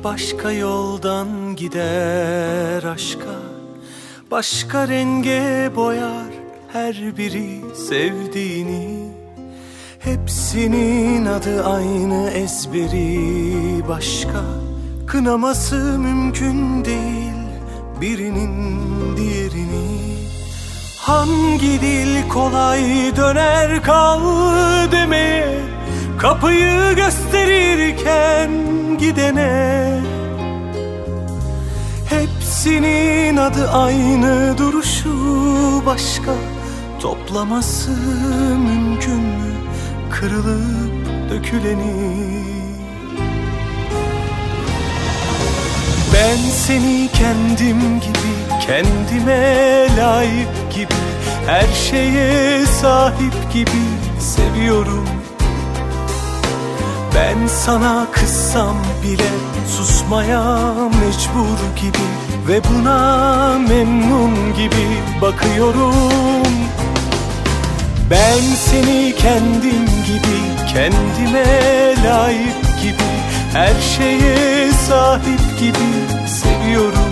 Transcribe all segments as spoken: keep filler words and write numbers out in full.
başka yoldan gider aşka, başka renge boyar her biri sevdiğini. Hepsinin adı aynı, ezberi başka. Kınaması mümkün değil birinin diğerini. Hangi dil kolay döner kal demeye, kapıyı gösterirken gidene. Hepsinin adı aynı, duruşu başka. Toplaması mümkün mü kırılıp döküleni? Ben seni kendim gibi, kendime layık gibi, her şeye sahip gibi seviyorum. Ben sana kızsam bile susmaya mecbur gibi ve buna memnun gibi bakıyorum. Ben seni kendim gibi, kendime layık gibi, her şeye sahip gibi seviyorum.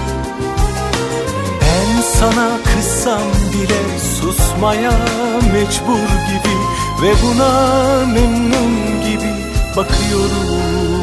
Ben sana kızsam bile susmaya mecbur gibi ve buna memnun gibi bakıyorum.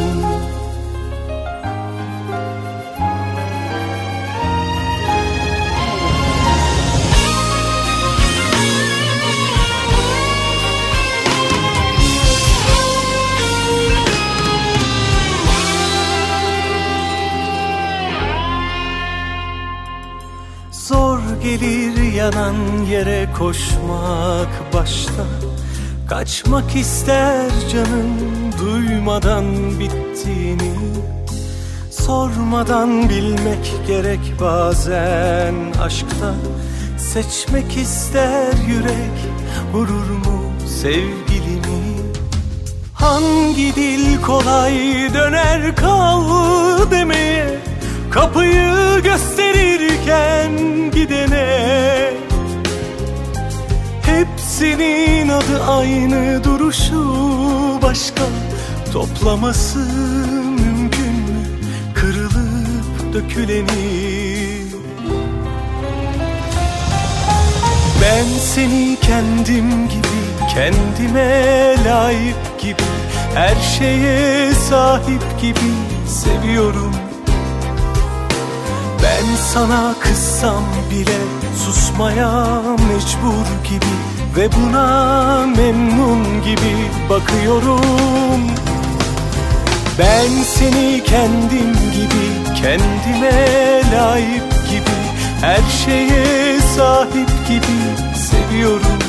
Zor gelir yanan yere koşmak başta. Kaçmak ister canım duymadan bittiğini. Sormadan bilmek gerek bazen aşkta. Seçmek ister yürek gurur mu sevgilini. Hangi dil kolay döner kal demeye, kapıyı gösterirken gidene. Hepsinin adı aynı, duruşu başka. Toplaması mümkün mü kırılıp döküleni? Ben seni kendim gibi, kendime layık gibi, her şeye sahip gibi seviyorum. Ben sana kızsam bile susmaya mecbur gibi ve buna memnun gibi bakıyorum. Ben seni kendim gibi, kendime layık gibi, her şeye sahip gibi seviyorum.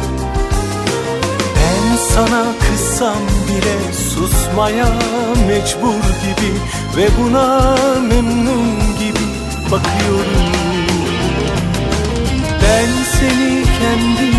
Ben sana kızsam bile susmaya mecbur gibi ve buna memnun gibi bakıyorum. Ben seni kendim